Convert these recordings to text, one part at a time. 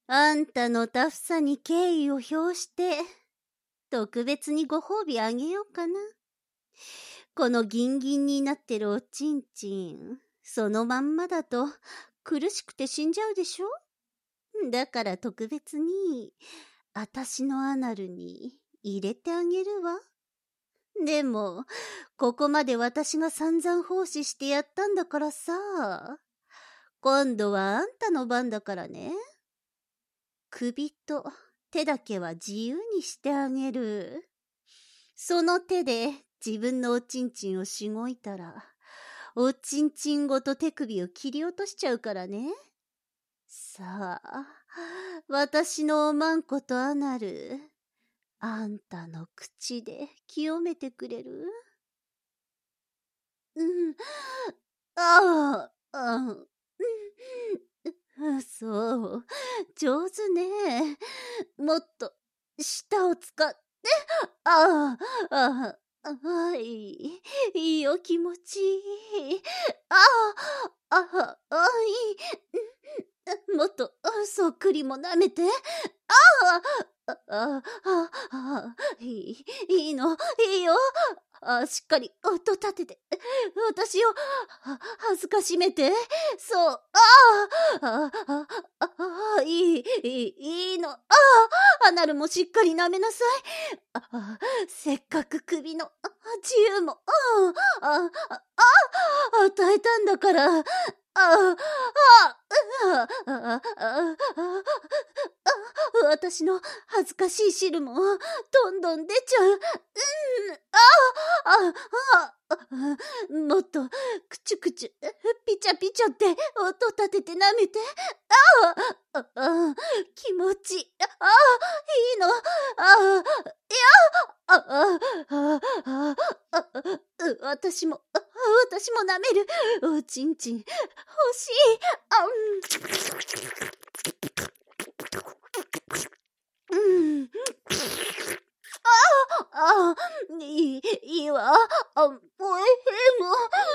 あんたのタフさに敬意を表して、特別にご褒美あげようかな。このギンギンになってるおちんちん、そのまんまだと苦しくて死んじゃうでしょ？だから特別に、あたしのアナルに入れてあげるわ。でも、ここまで私が散々奉仕してやったんだからさ、今度はあんたの番だからね。首と手だけは自由にしてあげる。その手で自分のおちんちんをしごいたら、おちんちんごと手首を切り落としちゃうからね。さあ、私のおまんことアナル、あんたの口で清めてくれる？ああ、そう、上手ね。もっと、舌を使って、ああ、ああ、はい、いいよ、気持ちいい。もっと、そっくりも舐めて。いいの、いいよ。しっかり音立てて、私を、恥ずかしめて。そう、いいの。アナルもしっかり舐めなさい。せっかく首の、自由も、与えたんだから。私の恥ずかしい汁もどんどん出ちゃう。もっとくちゅくちゅピチャピチャって音立てて舐めて。気持ちいい。いいの。私も舐める。おちんちん欲しい。いいわ。おいしいも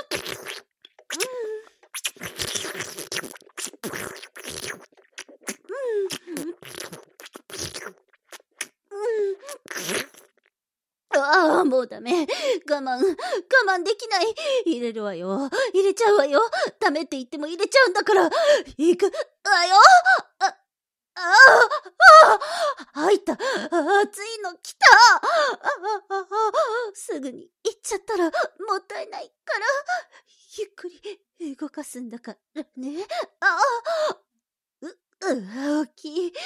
もうダメ。我慢できない。入れるわよ。入れちゃうわよ。ダメって言っても入れちゃうんだから。行くわよ。入った。熱いの来た。すぐに行っちゃったらもったいないから、ゆっくり動かすんだからね。大きい。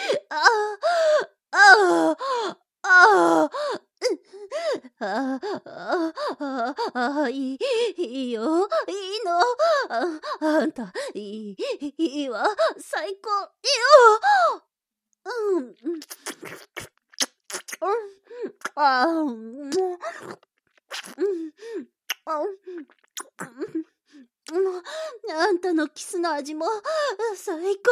いいよ。いいの。あんた、いいわ。最高。よ。あんたのキスの味も最高。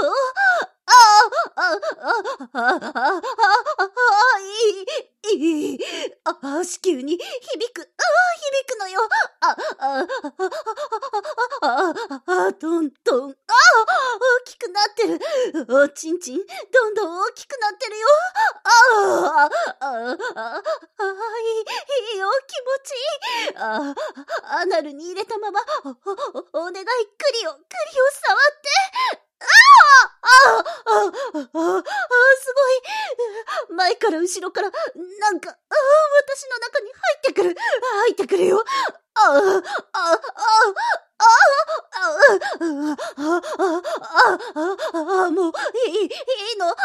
子宮に響くのよ。どんどん大きくなってる。おちんちんどんどん大きくなってるよ。いいよ、気持ちいい。アナルに入れたままお願い、クリを触って。すごい。前から後ろから、なんか、私の中に入ってくるよ。もう、いいの。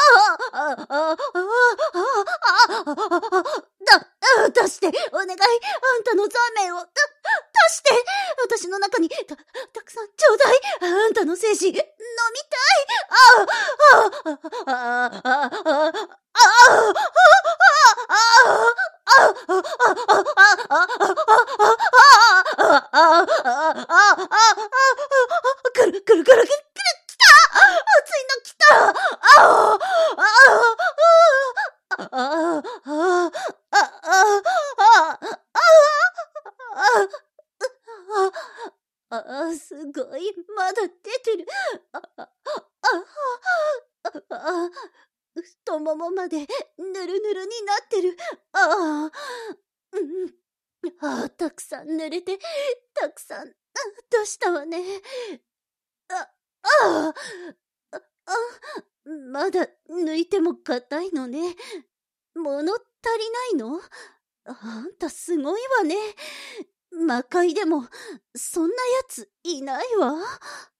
出して、お願い。あんたのザーメンを、出して。私の中に、たくさんちょうだい。あんたの精子、飲みたい。くる、来た。熱いの来た。すごい。まだ出てる。 あ、太ももまでぬるぬるになってる。ああ、たくさん濡れて、たくさん、どしたわね。あ、ああ、まだ抜いても硬いのね。物足りないの？あんたすごいわね。魔界でも、そんなやついないわ。